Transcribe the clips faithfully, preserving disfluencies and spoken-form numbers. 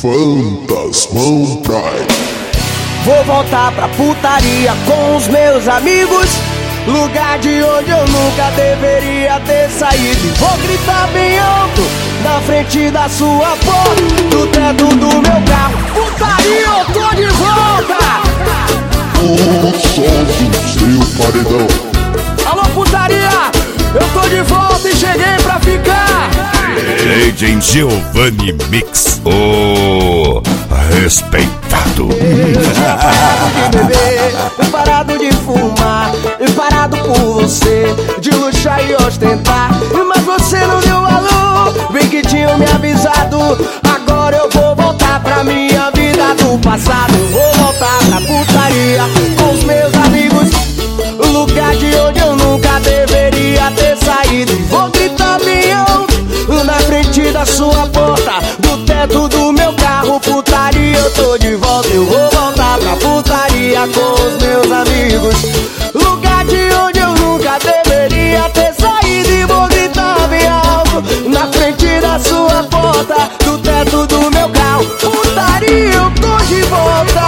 Fantasmão Prime. Vou voltar pra putaria com os meus amigos, lugar de onde eu nunca deveria ter saído. Vou gritar bem alto na frente da sua porta, do teto do meu carro. Putaria, eu tô de volta! O som do seu paredão. Alô, putaria! Eu tô de volta e cheguei pra ficar! D J Giovanni Mix, o respeitado. Parado de beber, parado de fumar, parado por você, de luxar e ostentar. Mas você não deu valor, bem que tinham me avisado. Agora eu vou voltar pra minha vida do passado. Vou voltar pra putaria com os meus amigos, o lugar de onde eu nunca deveria ter saído. Vou gritar bem alto na frente da sua porta, do teto do meu carro. Putaria, eu tô de volta. Eu vou voltar pra putaria com os meus amigos, lugar de onde eu nunca deveria ter saído. E vou gritar bem alto na frente da sua porta, do teto do meu carro. Putaria, eu tô de volta.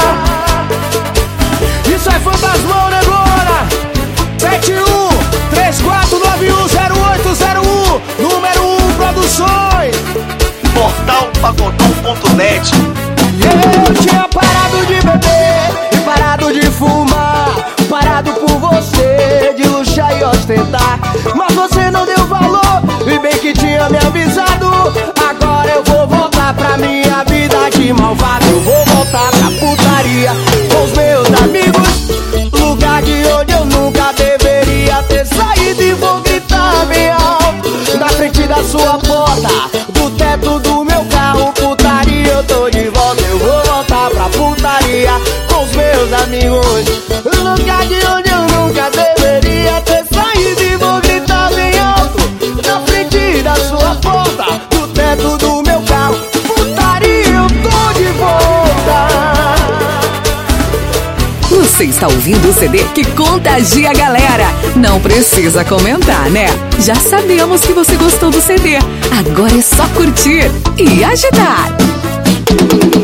Isso é Fantasmão, né, agora? sete um três quatro nove um zero oito zero um, número um Produções, Portal Pagodão ponto net. Eu tinha parado de beber e parado de fumar, parado por você, de luxar e ostentar. Mas você não deu valor, e bem que tinha me avisado. Agora eu vou voltar pra minha vida de malvado. Eu vou voltar pra putaria com os meus amigos, lugar de onde eu nunca deveria ter saído. E vou gritar bem alto na frente da sua porta, do teto do meu carro. Putaria, eu tô de volta. Eu vou voltar pra putaria com os meus amigos, lugar de onde eu nunca deveria ter saído. E vou gritar bem alto na frente da sua porta, do teto do meu carro. Putaria, eu tô de volta. Você está ouvindo o C D que contagia a galera. Não precisa comentar, né? Já sabemos que você gostou do C D. Agora é só curtir e agitar.